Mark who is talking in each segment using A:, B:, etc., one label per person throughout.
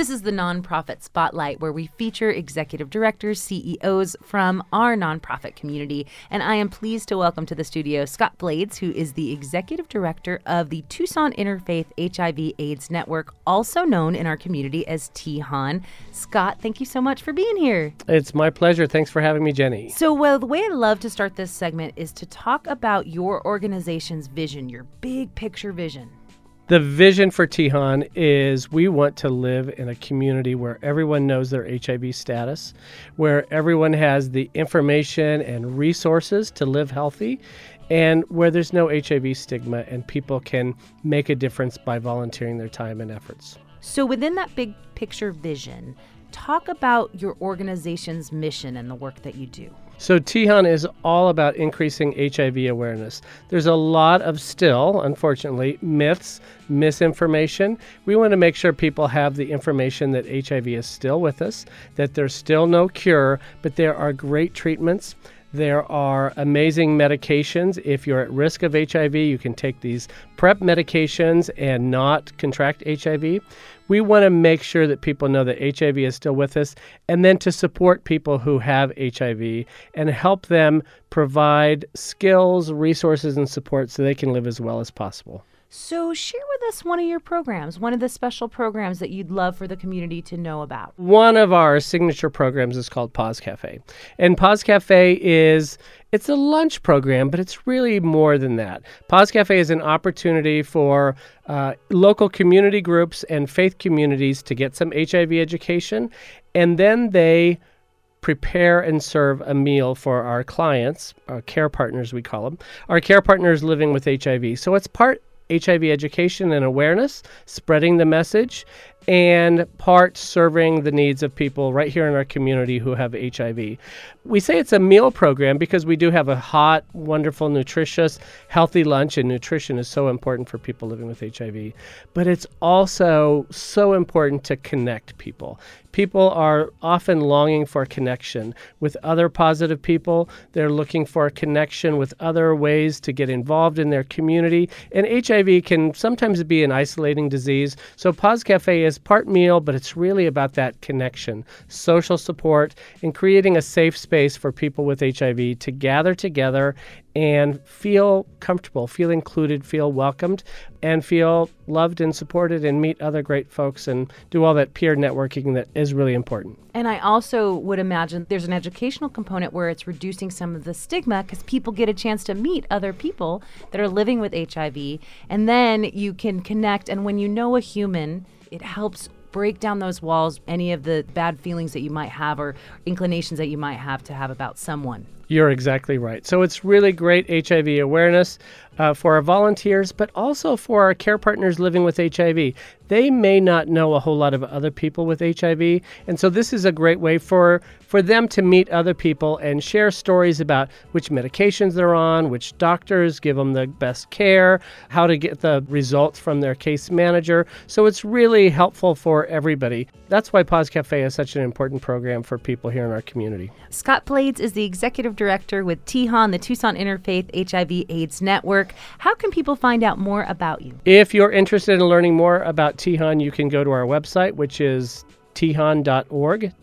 A: This is the Nonprofit Spotlight, where we feature executive directors, CEOs from our nonprofit community. And I am pleased to welcome to the studio Scott Blades, who is the executive director of the Tucson Interfaith HIV/AIDS Network, also known in our community as THON. Scott, thank you so much for being here.
B: It's my pleasure. Thanks for having me, Jenny.
A: So, the way I love to start this segment is to talk about your organization's vision, your big picture vision.
B: The vision for THON is we want to live in a community where everyone knows their HIV status, where everyone has the information and resources to live healthy, and where there's no HIV stigma and people can make a difference by volunteering their time and efforts.
A: So within that big picture vision, talk about your organization's mission and the work that you do.
B: So THON is all about increasing HIV awareness. There's a lot of still, unfortunately, myths, misinformation. We want to make sure people have the information that HIV is still with us, that there's still no cure, but there are great treatments. There are amazing medications. If you're at risk of HIV, you can take these PrEP medications and not contract HIV. We want to make sure that people know that HIV is still with us, and then to support people who have HIV and help them provide skills, resources, and support so they can live as well as possible.
A: So share with us one of your programs, one of the special programs that you'd love for the community to know about.
B: One of our signature programs is called Pause Cafe. And Pause Cafe it's a lunch program, but it's really more than that. Pause Cafe is an opportunity for local community groups and faith communities to get some HIV education, and then they prepare and serve a meal for our clients, our care partners we call them, our care partners living with HIV. So it's part HIV education and awareness, spreading the message, and part serving the needs of people right here in our community who have HIV. We say it's a meal program because we do have a hot, wonderful, nutritious, healthy lunch, and nutrition is so important for people living with HIV. But it's also so important to connect people. People are often longing for connection with other positive people. They're looking for a connection with other ways to get involved in their community. And HIV can sometimes be an isolating disease. So Pause Cafe is part meal, but it's really about that connection, social support, and creating a safe space for people with HIV to gather together and feel comfortable, feel included, feel welcomed, and feel loved and supported and meet other great folks and do all that peer networking that is really important.
A: And I also would imagine there's an educational component where it's reducing some of the stigma because people get a chance to meet other people that are living with HIV, and then you can connect. And when you know a human, it helps break down those walls, any of the bad feelings that you might have or inclinations that you might have to have about someone.
B: You're exactly right. So it's really great HIV awareness for our volunteers, but also for our care partners living with HIV. They may not know a whole lot of other people with HIV, and so this is a great way for them to meet other people and share stories about which medications they're on, which doctors give them the best care, how to get the results from their case manager. So it's really helpful for everybody. That's why Pause Cafe is such an important program for people here in our community.
A: Scott Blades is the executive director with THON, the Tucson Interfaith HIV/AIDS Network. How can people find out more about you?
B: If you're interested in learning more about THON, you can go to our website, which is THON.org,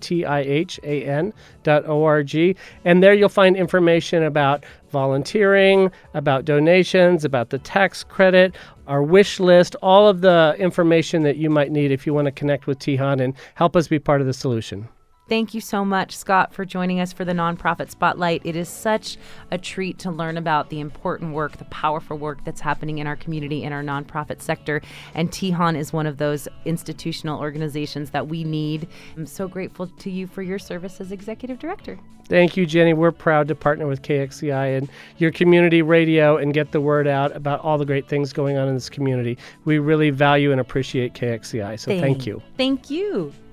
B: TIHAN.org, and there you'll find information about volunteering, about donations, about the tax credit, our wish list, all of the information that you might need if you want to connect with THON and help us be part of the solution.
A: Thank you so much, Scott, for joining us for the Nonprofit Spotlight. It is such a treat to learn about the important work, the powerful work that's happening in our community, in our nonprofit sector. And THON is one of those institutional organizations that we need. I'm so grateful to you for your service as Executive Director.
B: Thank you, Jenny. We're proud to partner with KXCI and your community radio and get the word out about all the great things going on in this community. We really value and appreciate KXCI, so thank you.
A: Thank you.